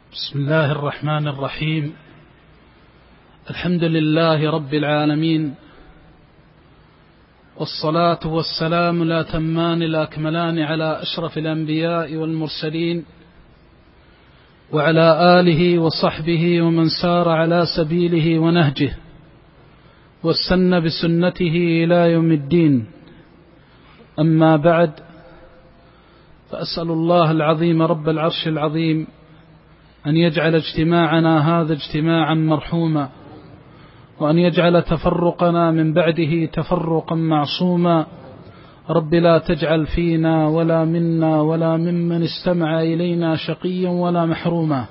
بسم الله الرحمن الرحيم. الحمد لله رب العالمين، والصلاة والسلام لا تمان لا أكملان على أشرف الأنبياء والمرسلين، وعلى آله وصحبه ومن سار على سبيله ونهجه واستنى بسنته إلى يوم الدين. أما بعد، فأسأل الله العظيم رب العرش العظيم أن يجعل اجتماعنا هذا اجتماعا مرحوما، وأن يجعل تفرقنا من بعده تفرقا معصوما. رب لا تجعل فينا ولا منا ولا ممن استمع إلينا شقيا ولا محروما.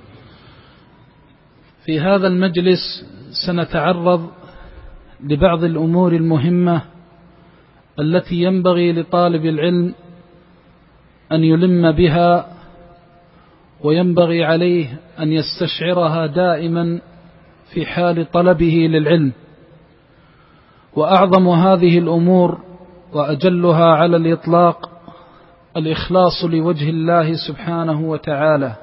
في هذا المجلس سنتعرض لبعض الأمور المهمة التي ينبغي لطالب العلم أن يلم بها، وينبغي عليه أن يستشعرها دائما في حال طلبه للعلم. وأعظم هذه الأمور وأجلها على الإطلاق الإخلاص لوجه الله سبحانه وتعالى.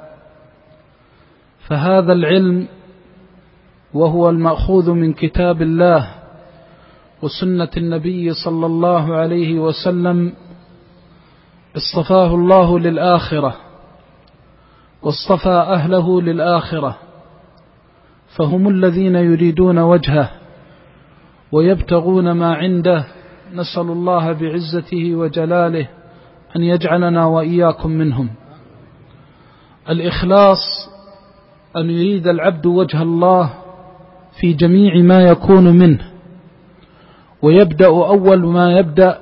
فهذا العلم وهو المأخوذ من كتاب الله وسنة النبي صلى الله عليه وسلم اصطفاه الله للآخرة، واصطفى أهله للآخرة، فهم الذين يريدون وجهه ويبتغون ما عنده. نسأل الله بعزته وجلاله أن يجعلنا وإياكم منهم. الإخلاص أن يريد العبد وجه الله في جميع ما يكون منه، ويبدأ أول ما يبدأ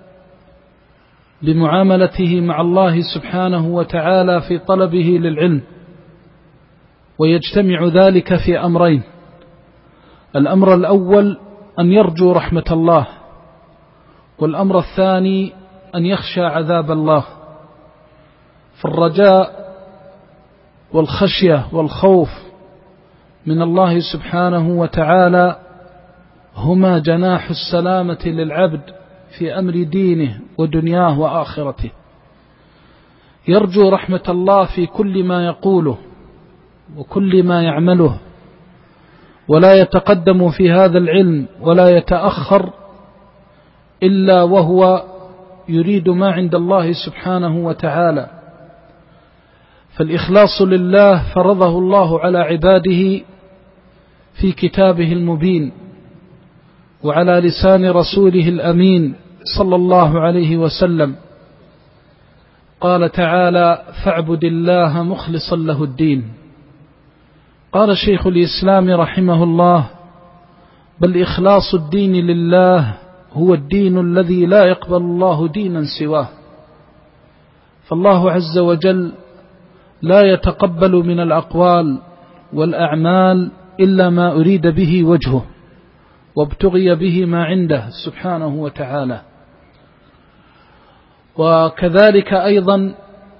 بمعاملته مع الله سبحانه وتعالى في طلبه للعلم، ويجتمع ذلك في أمرين: الأمر الأول أن يرجو رحمة الله، والأمر الثاني أن يخشى عذاب الله. فالرجاء والخشية والخوف من الله سبحانه وتعالى هما جناح السلامة للعبد في أمر دينه ودنياه وآخرته. يرجو رحمة الله في كل ما يقوله وكل ما يعمله، ولا يتقدم في هذا العلم ولا يتأخر إلا وهو يريد ما عند الله سبحانه وتعالى. فالإخلاص لله فرضه الله على عباده في كتابه المبين، وعلى لسان رسوله الأمين صلى الله عليه وسلم. قال تعالى: فاعبد الله مخلصا له الدين. قال شيخ الإسلام رحمه الله: بل إخلاص الدين لله هو الدين الذي لا يقبل الله دينا سواه. فالله عز وجل لا يتقبل من الأقوال والأعمال إلا ما أريد به وجهه وابتغي به ما عنده سبحانه وتعالى. وكذلك أيضا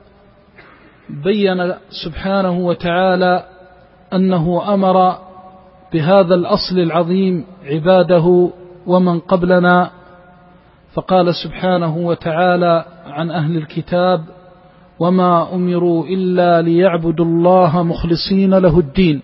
بين سبحانه وتعالى أنه أمر بهذا الأصل العظيم عباده ومن قبلنا، فقال سبحانه وتعالى عن أهل الكتاب: وما أمروا إلا ليعبدوا الله مخلصين له الدين.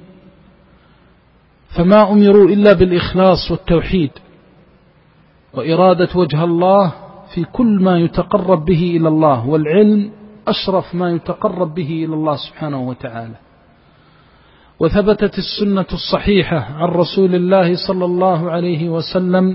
فما أمروا إلا بالإخلاص والتوحيد وإرادة وجه الله في كل ما يتقرب به إلى الله، والعلم أشرف ما يتقرب به إلى الله سبحانه وتعالى. وثبتت السنة الصحيحة عن رسول الله صلى الله عليه وسلم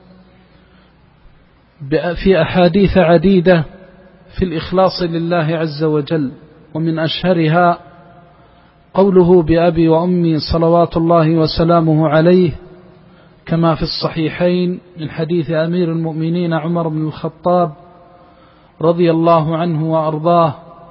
في أحاديث عديدة في الإخلاص لله عز وجل، ومن أشهرها قوله: بأبي وأمي صلوات الله وسلامه عليه، كما في الصحيحين من حديث أمير المؤمنين عمر بن الخطاب رضي الله عنه وأرضاه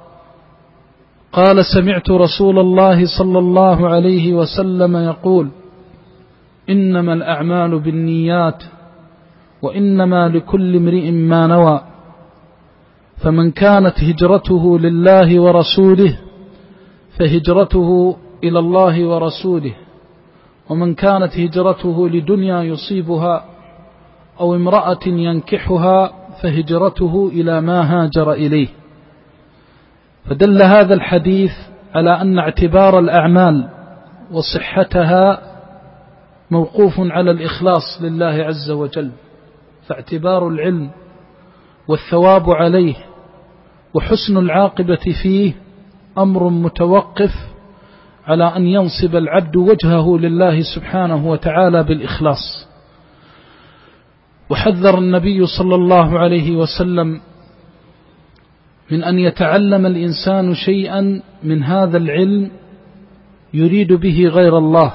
قال: سمعت رسول الله صلى الله عليه وسلم يقول: إنما الأعمال بالنيات وإنما لكل امرئ ما نوى، فمن كانت هجرته لله ورسوله فهجرته إلى الله ورسوله، ومن كانت هجرته لدنيا يصيبها أو امرأة ينكحها فهجرته إلى ما هاجر إليه. فدل هذا الحديث على أن اعتبار الأعمال وصحتها موقوف على الإخلاص لله عز وجل، فاعتبار العلم والثواب عليه وحسن العاقبة فيه أمر متوقف على أن ينصب العبد وجهه لله سبحانه وتعالى بالإخلاص. وحذر النبي صلى الله عليه وسلم من أن يتعلم الإنسان شيئا من هذا العلم يريد به غير الله،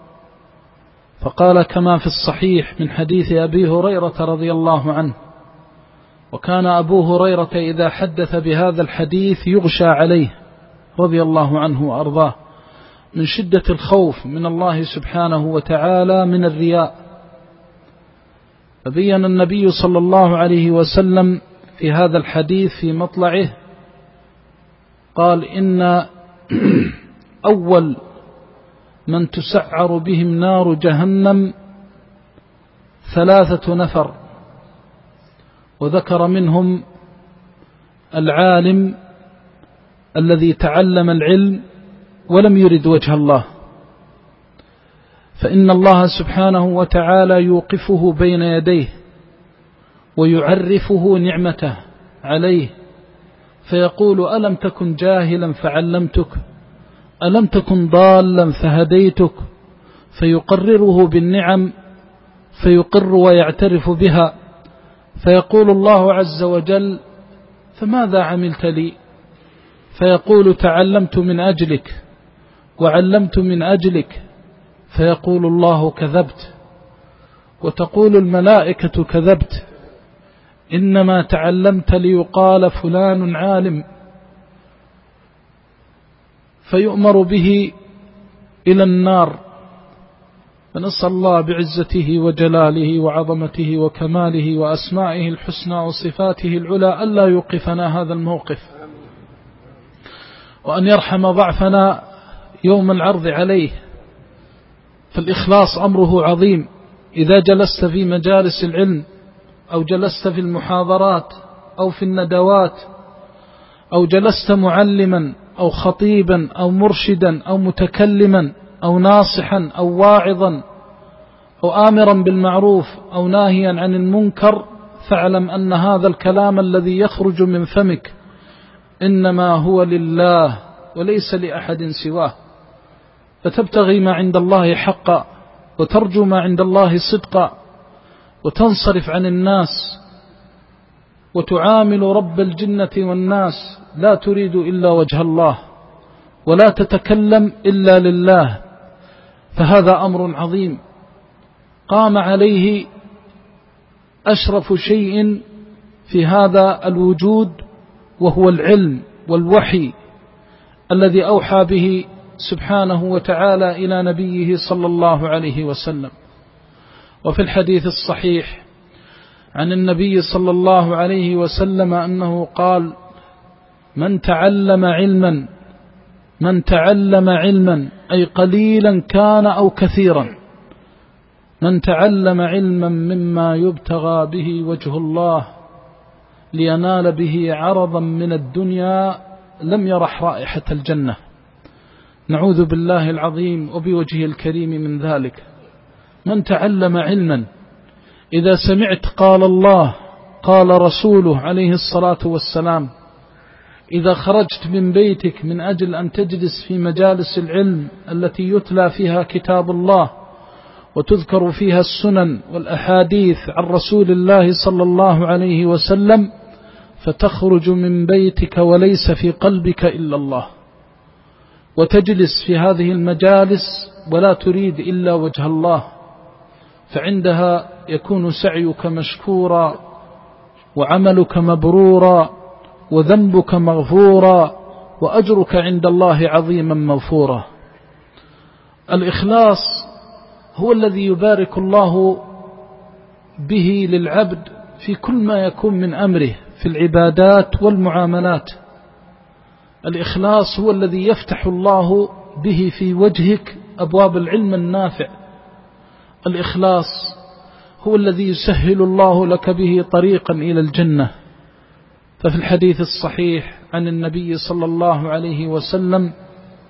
فقال كما في الصحيح من حديث أبي هريرة رضي الله عنه: وكان أبو هريرة إذا حدث بهذا الحديث يغشى عليه رضي الله عنه وأرضاه من شدة الخوف من الله سبحانه وتعالى من الرياء. فبين النبي صلى الله عليه وسلم في هذا الحديث في مطلعه قال: إن أول من تسعر بهم نار جهنم 3 نفر، وذكر منهم العالم الذي تعلم العلم ولم يرد وجه الله، فإن الله سبحانه وتعالى يوقفه بين يديه ويعرفه نعمته عليه فيقول: ألم تكن جاهلا فعلمتك، ألم تكن ضالا فهديتك، فيقرره بالنعم فيقر ويعترف بها، فيقول الله عز وجل: فماذا عملت لي؟ فيقول: تعلمت من أجلك وعلمت من أجلك، فيقول الله: كذبت. وتقول الملائكة: كذبت، إنما تعلمت ليقال فلان عالم، فيؤمر به إلى النار. فنسأل الله بعزته وجلاله وعظمته وكماله وأسمائه الحسنى وصفاته العلى ألا يوقفنا هذا الموقف، وأن يرحم ضعفنا يوم العرض عليه. فالإخلاص أمره عظيم. إذا جلست في مجالس العلم أو جلست في المحاضرات أو في الندوات أو جلست معلما أو خطيبا أو مرشدا أو متكلما أو ناصحا أو واعظا أو آمرا بالمعروف أو ناهيا عن المنكر، فاعلم أن هذا الكلام الذي يخرج من فمك إنما هو لله وليس لأحد سواه، فتبتغي ما عند الله حقا وترجو ما عند الله صدقا وتنصرف عن الناس وتعامل رب الجنة والناس لا تريد إلا وجه الله ولا تتكلم إلا لله، فهذا أمر عظيم قام عليه أشرف شيء في هذا الوجود، وهو العلم والوحي الذي أوحى به سبحانه وتعالى إلى نبيه صلى الله عليه وسلم. وفي الحديث الصحيح عن النبي صلى الله عليه وسلم أنه قال: من تعلم علما أي قليلا كان أو كثيرا، من تعلم علما مما يبتغى به وجه الله لينال به عرضا من الدنيا لم يرح رائحة الجنة. نعوذ بالله العظيم وبوجهه الكريم من ذلك. من تعلم علما، إذا سمعت قال الله قال رسوله عليه الصلاة والسلام، إذا خرجت من بيتك من أجل أن تجلس في مجالس العلم التي يتلى فيها كتاب الله وتذكر فيها السنن والأحاديث عن رسول الله صلى الله عليه وسلم، فتخرج من بيتك وليس في قلبك إلا الله، وتجلس في هذه المجالس ولا تريد إلا وجه الله، فعندها يكون سعيك مشكورا وعملك مبرورا وذنبك مغفورا وأجرك عند الله عظيما مغفورا. الإخلاص هو الذي يبارك الله به للعبد في كل ما يكون من أمره في العبادات والمعاملات. الإخلاص هو الذي يفتح الله به في وجهك أبواب العلم النافع. الإخلاص هو الذي يسهل الله لك به طريقا إلى الجنة. ففي الحديث الصحيح عن النبي صلى الله عليه وسلم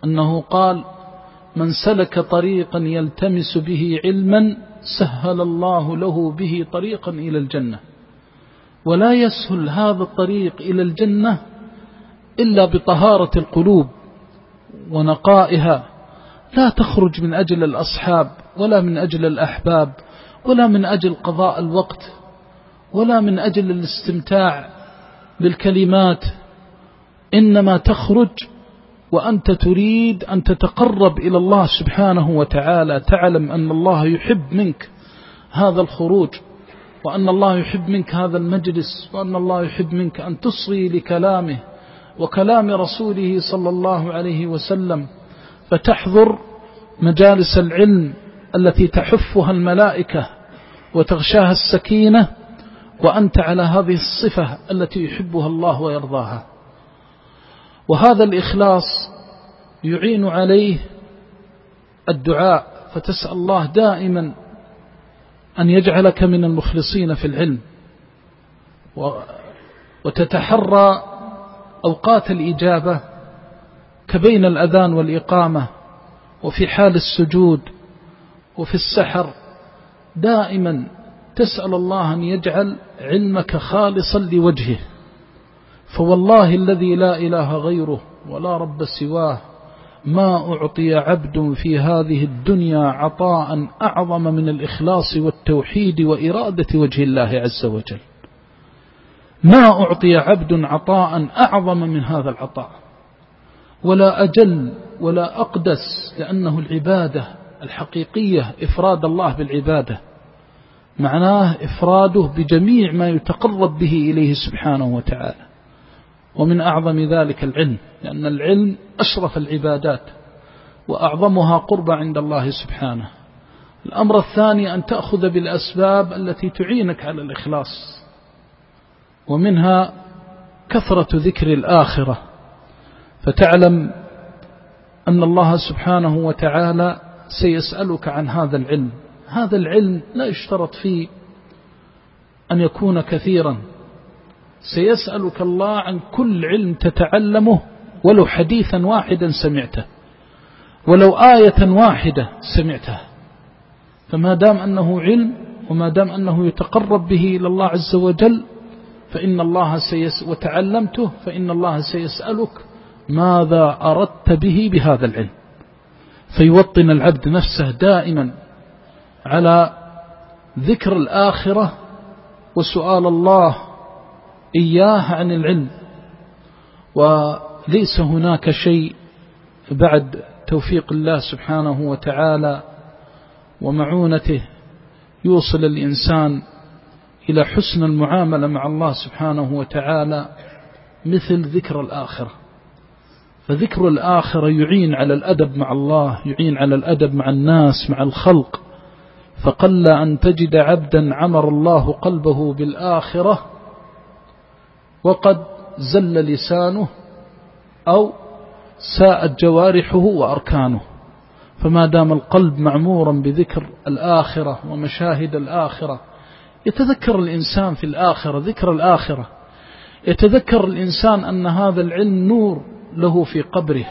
أنه قال: من سلك طريقا يلتمس به علما سهل الله له به طريقا إلى الجنة. ولا يسهل هذا الطريق إلى الجنة إلا بطهارة القلوب ونقائها، لا تخرج من أجل الأصحاب ولا من أجل الأحباب ولا من أجل قضاء الوقت ولا من أجل الاستمتاع بالكلمات، إنما تخرج وأنت تريد أن تتقرب إلى الله سبحانه وتعالى، تعلم أن الله يحب منك هذا الخروج، وأن الله يحب منك هذا المجلس، وأن الله يحب منك أن تصغي لكلامه وكلام رسوله صلى الله عليه وسلم، فتحضر مجالس العلم التي تحفها الملائكة وتغشاها السكينة، وأنت على هذه الصفة التي يحبها الله ويرضاها. وهذا الإخلاص يعين عليه الدعاء، فتسأل الله دائما أن يجعلك من المخلصين في العلم، وتتحرى أوقات الإجابة كبين الأذان والإقامة وفي حال السجود وفي السحر، دائما تسأل الله أن يجعل علمك خالصا لوجهه. فوالله الذي لا إله غيره ولا رب سواه ما أعطي عبد في هذه الدنيا عطاء أعظم من الإخلاص والتوحيد وإرادة وجه الله عز وجل. ما أعطي عبد عطاء أعظم من هذا العطاء، ولا أجل ولا أقدس، لأنه العبادة الحقيقية إفراد الله بالعبادة، معناه إفراده بجميع ما يتقرب به إليه سبحانه وتعالى. ومن أعظم ذلك العلم، لأن العلم أشرف العبادات وأعظمها قربا عند الله سبحانه. الأمر الثاني أن تأخذ بالأسباب التي تعينك على الإخلاص، ومنها كثرة ذكر الآخرة، فتعلم أن الله سبحانه وتعالى سيسألك عن هذا العلم. هذا العلم لا يشترط فيه أن يكون كثيرا، سيسألك الله عن كل علم تتعلمه، ولو حديثا واحدا سمعته، ولو آية واحدة سمعتها، فما دام أنه علم وما دام أنه يتقرب به إلى الله عز وجل فإن الله وتعلمته فإن الله سيسألك ماذا أردت به بهذا العلم. فيوطن العبد نفسه دائما على ذكر الآخرة وسؤال الله إياه عن العلم. وليس هناك شيء بعد توفيق الله سبحانه وتعالى ومعونته يوصل الإنسان إلى حسن المعاملة مع الله سبحانه وتعالى مثل ذكر الآخرة. فذكر الآخرة يعين على الأدب مع الله، يعين على الأدب مع الناس مع الخلق. فقل أن تجد عبدا عمر الله قلبه بالآخرة وقد زل لسانه أو ساءت جوارحه وأركانه. فما دام القلب معمورا بذكر الآخرة ومشاهد الآخرة، يتذكر الإنسان في الآخرة ذكر الآخرة، يتذكر الإنسان أن هذا العلم نور له في قبره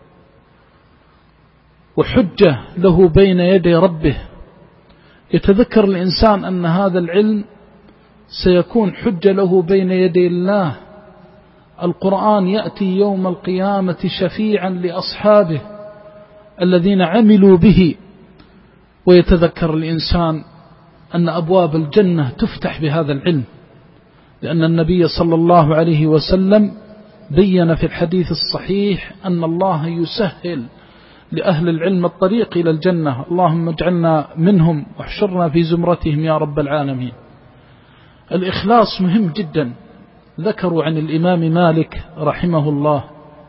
وحجة له بين يدي ربه، يتذكر الإنسان أن هذا العلم سيكون حجة له بين يدي الله. القرآن يأتي يوم القيامة شفيعا لأصحابه الذين عملوا به. ويتذكر الإنسان أن أبواب الجنة تفتح بهذا العلم، لأن النبي صلى الله عليه وسلم بين في الحديث الصحيح أن الله يسهل لأهل العلم الطريق إلى الجنة. اللهم اجعلنا منهم واحشرنا في زمرتهم يا رب العالمين. الإخلاص مهم جدا. ذكروا عن الإمام مالك رحمه الله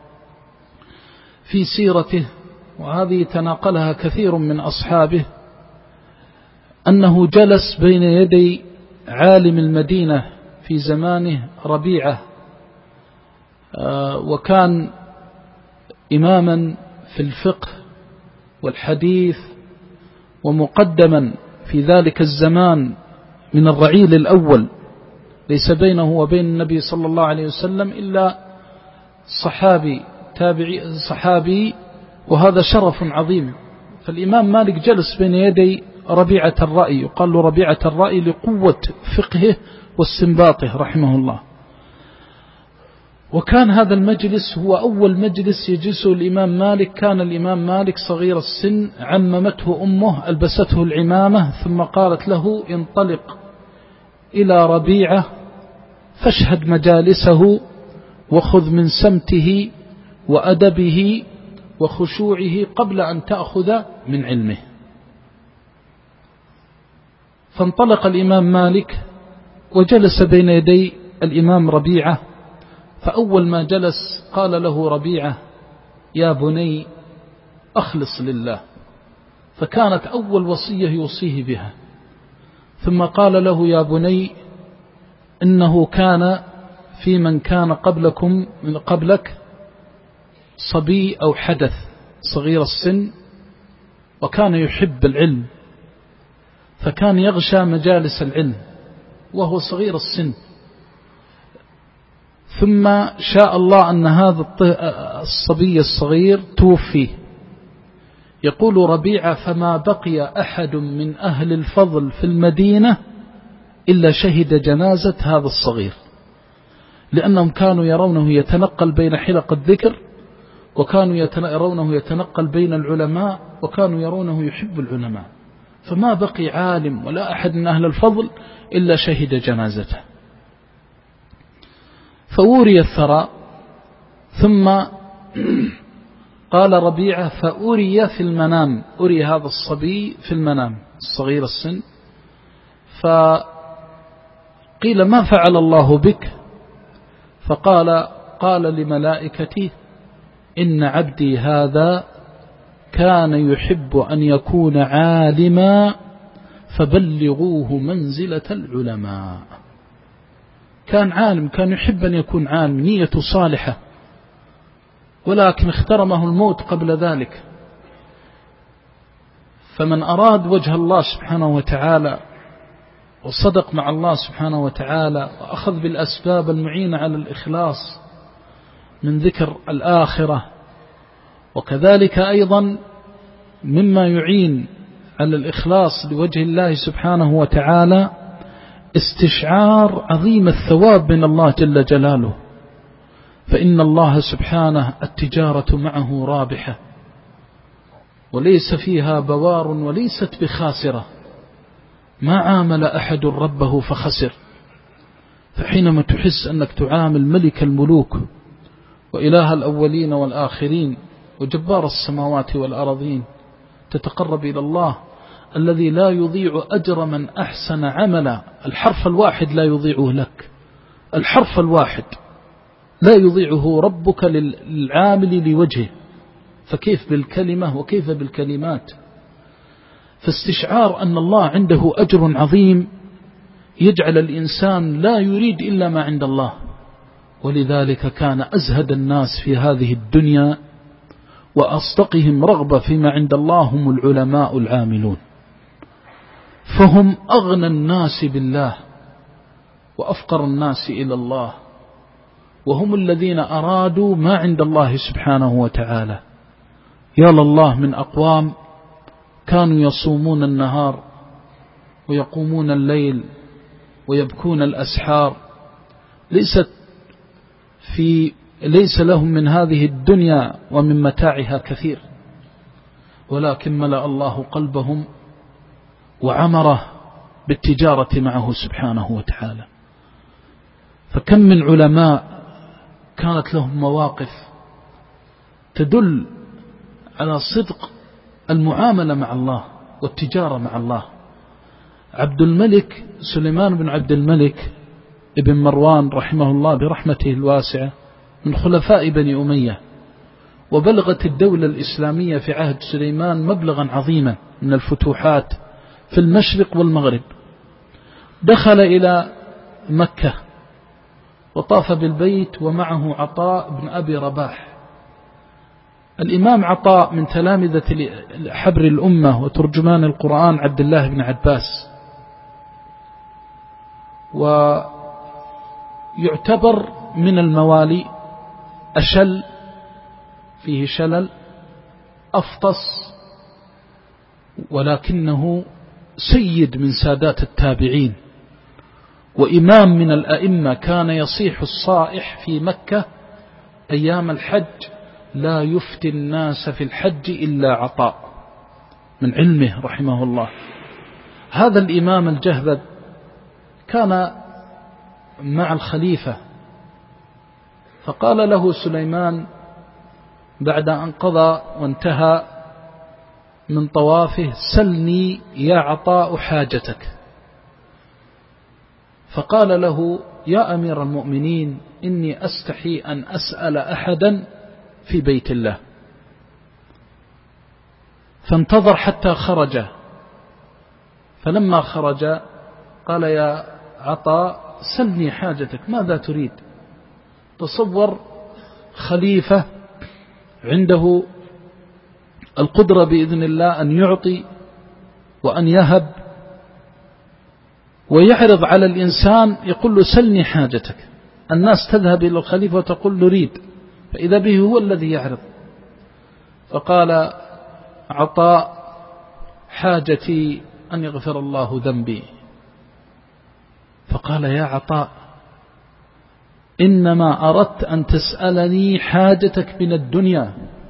في سيرته، وهذه تناقلها كثير من أصحابه، أنه جلس بين يدي عالم المدينة في زمانه ربيعة، وكان إماما في الفقه والحديث ومقدما في ذلك الزمان من الرعيل الأول، ليس بينه وبين النبي صلى الله عليه وسلم إلا صحابي وهذا شرف عظيم. فالإمام مالك جلس بين يدي ربيعة الرأي، يقال له ربيعة الرأي لقوة فقهه واستنباطه رحمه الله. وكان هذا المجلس هو أول مجلس يجلسه الإمام مالك. كان الإمام مالك صغير السن، عممته أمه، ألبسته العمامة، ثم قالت له انطلق إلى ربيعة فاشهد مجالسه وخذ من سمته وأدبه وخشوعه قبل أن تأخذ من علمه. فانطلق الإمام مالك وجلس بين يدي الإمام ربيعة. فأول ما جلس قال له ربيعة: يا بني أخلص لله. فكانت أول وصية يوصيه بها. ثم قال له: يا بني إنه كان في من كان قبلك صبي أو حدث صغير السن، وكان يحب العلم، فكان يغشى مجالس العلم وهو صغير السن. ثم شاء الله أن هذا الصبي الصغير توفي. يقول ربيعة: فما بقي أحد من أهل الفضل في المدينة إلا شهد جنازة هذا الصغير، لأنهم كانوا يرونه يتنقل بين حلق الذكر، وكانوا يرونه يتنقل بين العلماء، وكانوا يرونه يحب العلماء. فما بقي عالم ولا أحد من أهل الفضل إلا شهد جنازته. فأوري الثراء. ثم قال ربيعة: فأوري في المنام، أري هذا الصبي في المنام الصغير السن. فقيل: ما فعل الله بك؟ قال لملائكتي: إن عبدي هذا كان يحب أن يكون عالما فبلغوه منزلة العلماء. كان عالم، كان يحب أن يكون عالم، نيته صالحة، ولكن اخترمه الموت قبل ذلك. فمن أراد وجه الله سبحانه وتعالى وصدق مع الله سبحانه وتعالى وأخذ بالأسباب المعينة على الإخلاص من ذكر الآخرة، وكذلك أيضا مما يعين على الإخلاص لوجه الله سبحانه وتعالى استشعار عظيم الثواب من الله جل جلاله. فإن الله سبحانه التجارة معه رابحة وليس فيها بوار وليست بخاسرة. ما عامل أحد ربه فخسر. فحينما تحس أنك تعامل ملك الملوك وإله الأولين والآخرين وجبار السماوات والأرضين، تتقرب إلى الله الذي لا يضيع أجر من أحسن عملا. الحرف الواحد لا يضيعه لك، الحرف الواحد لا يضيعه ربك للعامل لوجهه، فكيف بالكلمة وكيف بالكلمات؟ فاستشعار أن الله عنده أجر عظيم يجعل الإنسان لا يريد إلا ما عند الله. ولذلك كان أزهد الناس في هذه الدنيا وأصدقهم رغبة فيما عند الله هم العلماء العاملون. فهم أغنى الناس بالله وأفقر الناس إلى الله، وهم الذين أرادوا ما عند الله سبحانه وتعالى. يا لله من أقوام كانوا يصومون النهار ويقومون الليل ويبكون الأسحار، ليس لهم من هذه الدنيا ومن متاعها كثير، ولكن ملأ الله قلبهم وعمره بالتجارة معه سبحانه وتعالى. فكم من علماء كانت لهم مواقف تدل على صدق المعاملة مع الله والتجارة مع الله. عبد الملك سليمان بن عبد الملك ابن مروان رحمه الله برحمته الواسعة من خلفاء بني أمية، وبلغت الدولة الإسلامية في عهد سليمان مبلغا عظيما من الفتوحات في المشرق والمغرب. دخل إلى مكة وطاف بالبيت ومعه عطاء بن أبي رباح. الإمام عطاء من تلامذة حبر الأمة وترجمان القرآن عبد الله بن عباس، أفطس، ولكنه سيد من سادات التابعين وإمام من الأئمة. كان يصيح الصائح في مكة أيام الحج: لا يفتي الناس في الحج إلا عطاء، من علمه رحمه الله. هذا الإمام الجهبذ كان مع الخليفة، فقال له سليمان بعد أن قضى وانتهى من طوافه: سلني يا عطاء حاجتك. فقال له: يا أمير المؤمنين، إني أستحي أن أسأل أحدا في بيت الله. فانتظر حتى خرج، فلما خرج قال: يا عطاء سلني حاجتك، ماذا تريد؟ تصور خليفة عنده القدرة بإذن الله أن يعطي وأن يهب، ويعرض على الإنسان يقول له: سلني حاجتك. الناس تذهب إلى الخليفة وتقول: نريد، فإذا به هو الذي يعرض. فقال عطاء: حاجتي أن يغفر الله ذنبي. فقال: يا عطاء، إنما أردت أن تسألني حاجتك من الدنيا.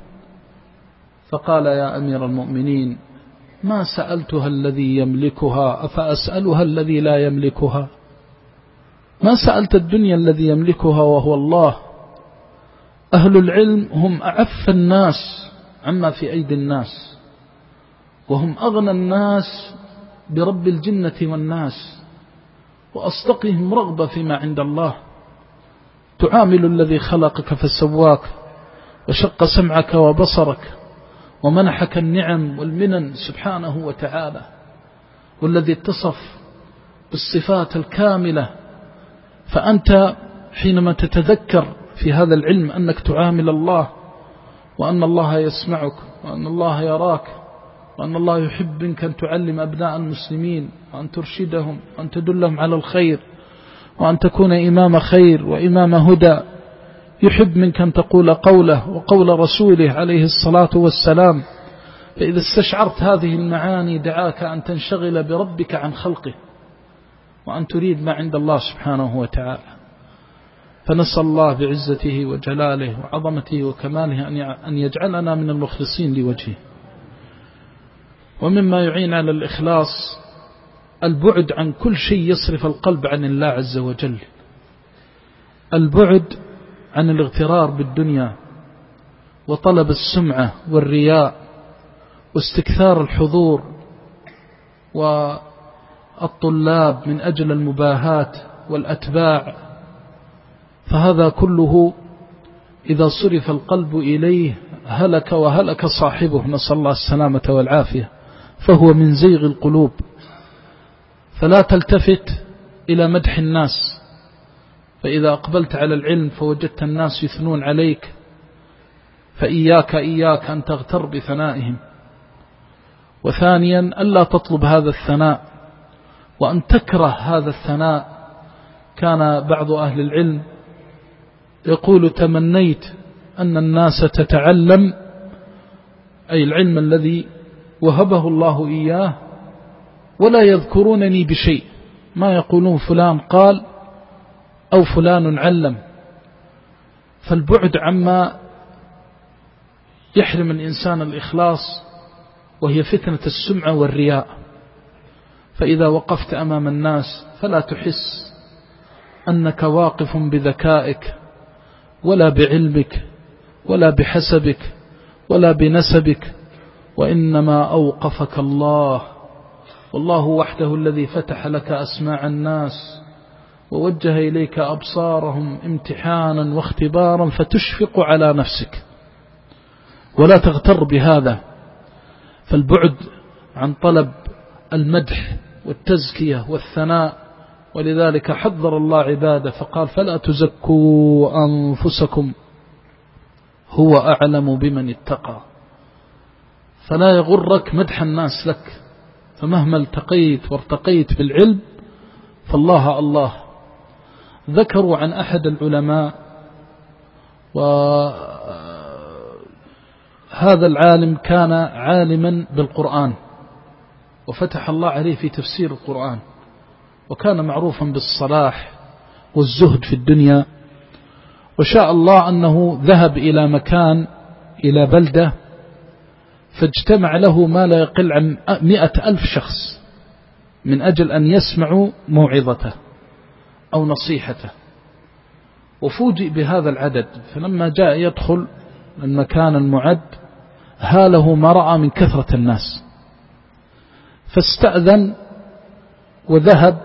فقال: يا أمير المؤمنين، ما سألتها الذي يملكها، أفأسألها الذي لا يملكها؟ ما سألت الدنيا الذي يملكها وهو الله. أهل العلم هم أعف الناس عما في أيدي الناس، وهم أغنى الناس برب الجنة والناس، وأصدقهم رغبة فيما عند الله. تعامل الذي خلقك فسواك وشق سمعك وبصرك ومنحك النعم والمنن سبحانه وتعالى، والذي اتصف بالصفات الكاملة. فأنت حينما تتذكر في هذا العلم أنك تعامل الله، وأن الله يسمعك، وأن الله يراك، وأن الله يحب منك أن تعلم أبناء المسلمين، وأن ترشدهم، وأن تدلهم على الخير، وأن تكون إمام خير وإمام هدى، يحب منك أن تقول قوله وقول رسوله عليه الصلاة والسلام. فإذا استشعرت هذه المعاني دعاك أن تنشغل بربك عن خلقه، وأن تريد ما عند الله سبحانه وتعالى. فنسأل الله بعزته وجلاله وعظمته وكماله أن يجعلنا من المخلصين لوجهه. ومما يعين على الإخلاص البعد عن كل شيء يصرف القلب عن الله عز وجل، البعد عن الاغترار بالدنيا وطلب السمعة والرياء واستكثار الحضور والطلاب من أجل المباهاة والأتباع. فهذا كله إذا صرف القلب إليه هلك وهلك صاحبه، نسأل الله السلامة والعافية، فهو من زيغ القلوب. فلا تلتفت إلى مدح الناس، فإذا أقبلت على العلم فوجدت الناس يثنون عليك، فإياك أن تغتر بثنائهم. وثانيا ألا تطلب هذا الثناء وأن تكره هذا الثناء. كان بعض أهل العلم يقول: تمنيت أن الناس تتعلم، أي العلم الذي وهبه الله إياه، ولا يذكرونني بشيء، ما يقولون فلان قال أو فلان علم. فالبعد عما يحرم الإنسان الإخلاص وهي فتنة السمعة والرياء. فإذا وقفت أمام الناس فلا تحس أنك واقف بذكائك ولا بعلمك ولا بحسبك ولا بنسبك، وإنما أوقفك الله، والله وحده الذي فتح لك أسماع الناس ووجه إليك أبصارهم امتحانا واختبارا، فتشفق على نفسك ولا تغتر بهذا. فالبعد عن طلب المدح والتزكية والثناء، ولذلك حذر الله عباده فقال: فلا تزكوا أنفسكم هو أعلم بمن اتقى. فلا يغرك مدح الناس لك، فمهما التقيت وارتقيت بالعلم فالله الله. ذكروا عن أحد العلماء، وهذا هذا العالم كان عالما بالقرآن، وفتح الله عليه في تفسير القرآن، وكان معروفا بالصلاح والزهد في الدنيا. وشاء الله أنه ذهب إلى مكان، إلى بلدة، فاجتمع له ما لا يقل عن 100,000 شخص من أجل أن يسمعوا موعظته أو نصيحته. وفوجئ بهذا العدد، فلما جاء يدخل المكان المعد هاله ما رأى من كثرة الناس، فاستأذن وذهب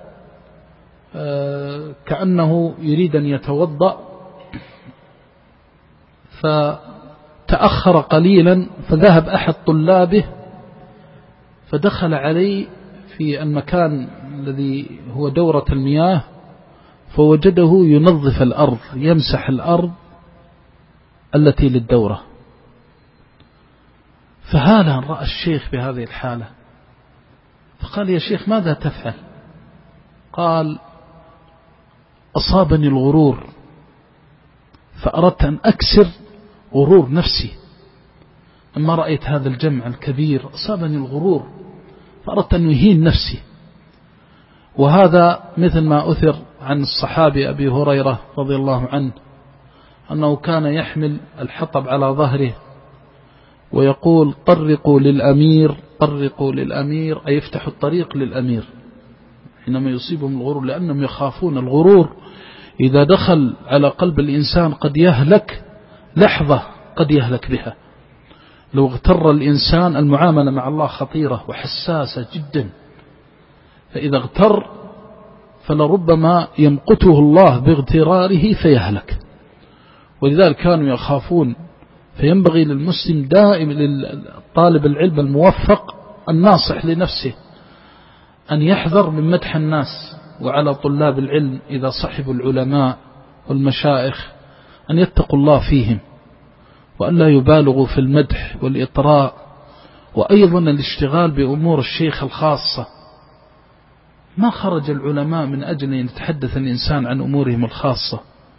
كأنه يريد أن يتوضأ، فتأخر قليلا، فذهب أحد طلابه فدخل عليه في المكان الذي هو دورة المياه، فوجده ينظف الأرض، يمسح الأرض التي للدورة. فهالا رأى الشيخ بهذه الحالة، فقال: يا شيخ ماذا تفعل؟ قال: أصابني الغرور، فأردت أن أكسر غرور نفسي. لما رأيت هذا الجمع الكبير أصابني الغرور، فأردت أن يهين نفسي. وهذا مثل ما أثر عن الصحابي أبي هريرة رضي الله عنه أنه كان يحمل الحطب على ظهره ويقول: طرقوا للأمير، طرقوا للأمير، أي يفتحوا الطريق للأمير حينما يصيبهم الغرور، لأنهم يخافون الغرور إذا دخل على قلب الإنسان قد يهلك لحظة، قد يهلك بها. لو اغتر الإنسان، المعاملة مع الله خطيرة وحساسة جدا، فإذا اغتر فلربما يمقته الله باغتراره فيهلك. ولذلك كانوا يخافون. فينبغي للمسلم دائما، للطالب العلم الموفق الناصح لنفسه، أن يحذر من مدح الناس. وعلى طلاب العلم إذا صحبوا العلماء والمشايخ أن يتقوا الله فيهم، وأن لا يبالغوا في المدح والإطراء، وأيضا الاشتغال بأمور الشيخ الخاصة. ما خرج العلماء من أجل أن يتحدث الإنسان عن أمورهم الخاصة.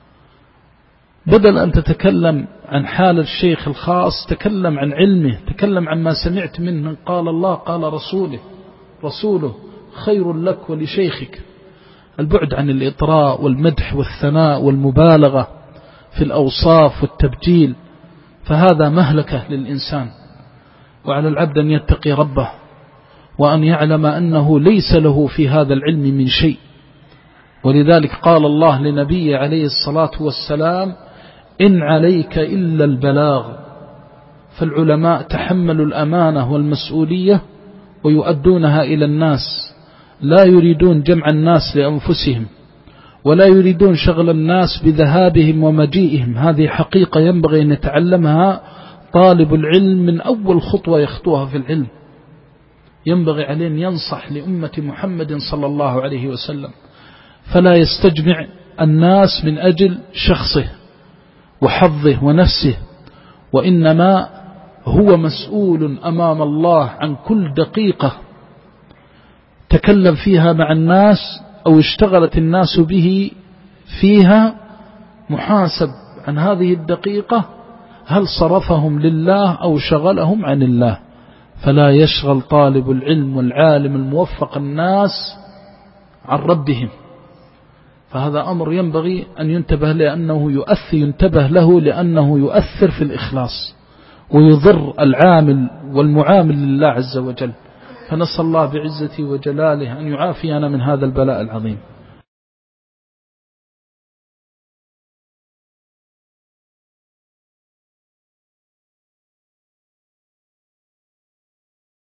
بدل أن تتكلم عن حال الشيخ الخاص، تكلم عن علمه، تكلم عن ما سمعت منه، قال الله قال رسوله خير لك ولشيخك. البعد عن الإطراء والمدح والثناء والمبالغة في الأوصاف والتبجيل، فهذا مهلكة للإنسان. وعلى العبد أن يتقي ربه، وأن يعلم أنه ليس له في هذا العلم من شيء. ولذلك قال الله لنبيه عليه الصلاة والسلام: إن عليك إلا البلاغ. فالعلماء تحملوا الأمانة والمسؤولية ويؤدونها إلى الناس، لا يريدون جمع الناس لأنفسهم، ولا يريدون شغل الناس بذهابهم ومجيئهم. هذه حقيقة ينبغي أن يتعلمها طالب العلم من أول خطوة يخطوها في العلم. ينبغي عليه أن ينصح لأمة محمد صلى الله عليه وسلم، فلا يستجمع الناس من أجل شخصه وحظه ونفسه، وإنما هو مسؤول أمام الله عن كل دقيقة تكلم فيها مع الناس أو اشتغلت الناس به فيها، محاسب عن هذه الدقيقة، هل صرفهم لله أو شغلهم عن الله. فلا يشغل طالب العلم والعالم الموفق الناس عن ربهم. فهذا أمر ينبغي أن ينتبه لأنه يؤثر في الإخلاص، ويضر العامل والمعامل لله عز وجل. فنسأل الله بعزته وجلاله أن يعافينا من هذا البلاء العظيم.